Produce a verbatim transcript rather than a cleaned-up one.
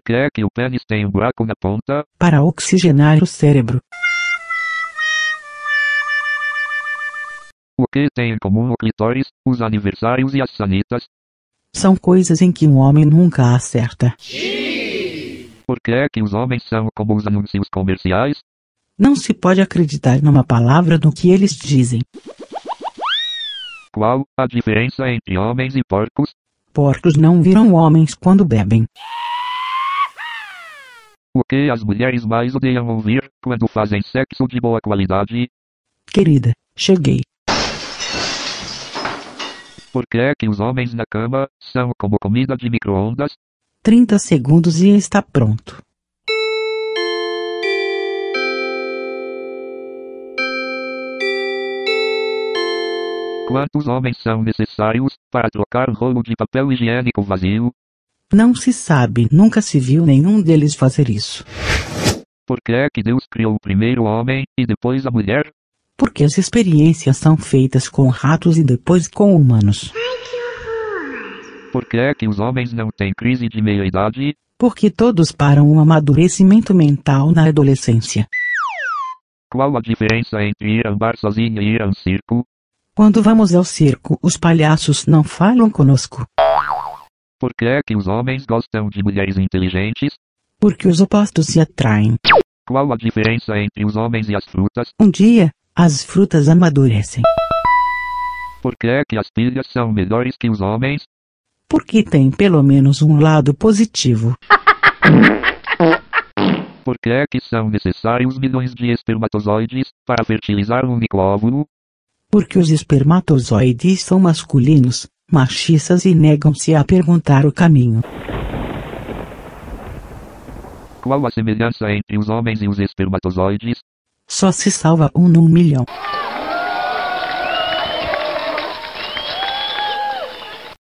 que é que o pênis tem um buraco na ponta? Para oxigenar o cérebro. O que tem em comum o clitóris, os aniversários e as sanitas? São coisas em que um homem nunca acerta. Por que é que os homens são como os anúncios comerciais? Não se pode acreditar numa palavra do que eles dizem. Qual a diferença entre homens e porcos? Porcos não viram homens quando bebem. O que as mulheres mais odeiam ouvir quando fazem sexo de boa qualidade? Querida, cheguei. Por que é que os homens na cama são como comida de micro-ondas? trinta segundos e está pronto. Quantos homens são necessários para trocar um rolo de papel higiênico vazio? Não se sabe, nunca se viu nenhum deles fazer isso. Por que é que Deus criou o primeiro homem e depois a mulher? Porque as experiências são feitas com ratos e depois com humanos. Por que é que os homens não têm crise de meia-idade? Porque todos param um amadurecimento mental na adolescência. Qual a diferença entre ir a um bar sozinho e ir a um circo? Quando vamos ao circo, os palhaços não falam conosco. Por que é que os homens gostam de mulheres inteligentes? Porque os opostos se atraem. Qual a diferença entre os homens e as frutas? Um dia, as frutas amadurecem. Por que é que as pilhas são melhores que os homens? Porque tem pelo menos um lado positivo. Por que é que são necessários milhões de espermatozoides para fertilizar um único óvulo? Porque os espermatozoides são masculinos, machistas e negam-se a perguntar o caminho. Qual a semelhança entre os homens e os espermatozoides? Só se salva um num milhão.